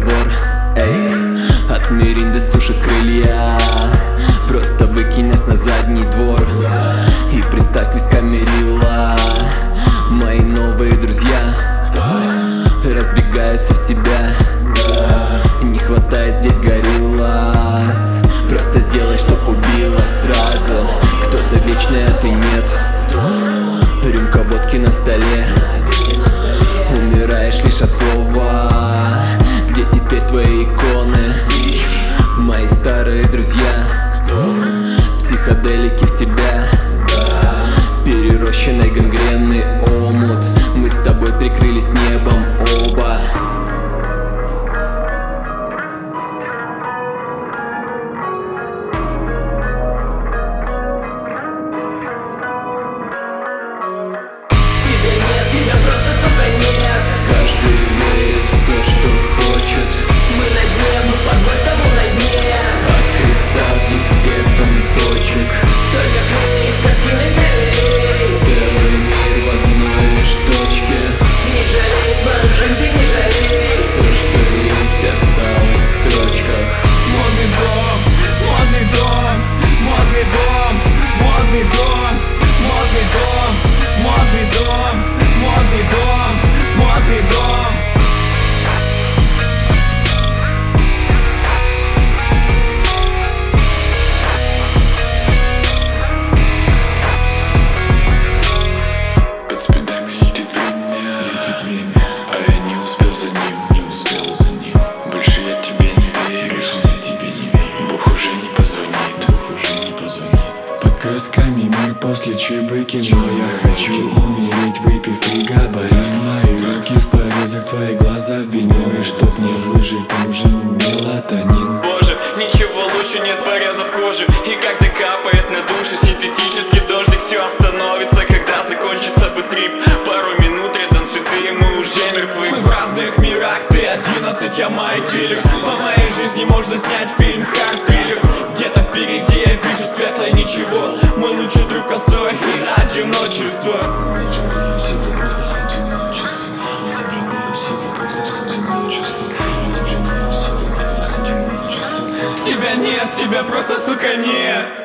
разговор. Эй, от Миринды сушат крылья. Просто выкинь нас на задний двор и приставь висками рила. Мои новые друзья разбегаются в себя. Не хватает здесь гориллас. Просто сделай, чтоб убило сразу. Кто-то вечный, а ты нет. Рюмка водки на столе. Умираешь лишь от слова. Где теперь твои иконы? Мои старые друзья. Психоделики в себя. Перерощенный гангренный омут. Мы с тобой прикрылись небом оба. Тебя просто, сука, нет. Каждый верит в то, что хочет. Мы на дне, мы под бортом на дне. От креста к эффектам точек. Только клей из картины горей. Целый мир в одной лишь точке. Не жалей свою жизнь, ты не жалей. Все, что есть, осталось в строчках. Модный дом, модный дом, модный дом, модный дом, модный дом, модный дом, модный дом, модный дом. Под спидами летит время, а я не успел за ним. Больше я тебе не верю, Бог уже не позвонит. Под красками мир после чебыки, но я хочу умереть, выпив три габарин. Мои руки в порезах, твои глаза в бельмо. И чтоб не выжить, нужен мелатонин. Боже, ничего лучше нет порезов кожи. И когда капает на душу синтетический дождик, все остановится, когда закончится бы трип. Пару минут рядом цветы, мы уже мертвы. Мы в разных мирах, ты 11, я Майк Киллер. По моей жизни можно снять фильм «Хард-триллер». Где-то впереди я вижу светлое ничего. Мы лучше друг косой и одиночество. Тебя нет, тебя просто, сука, нет.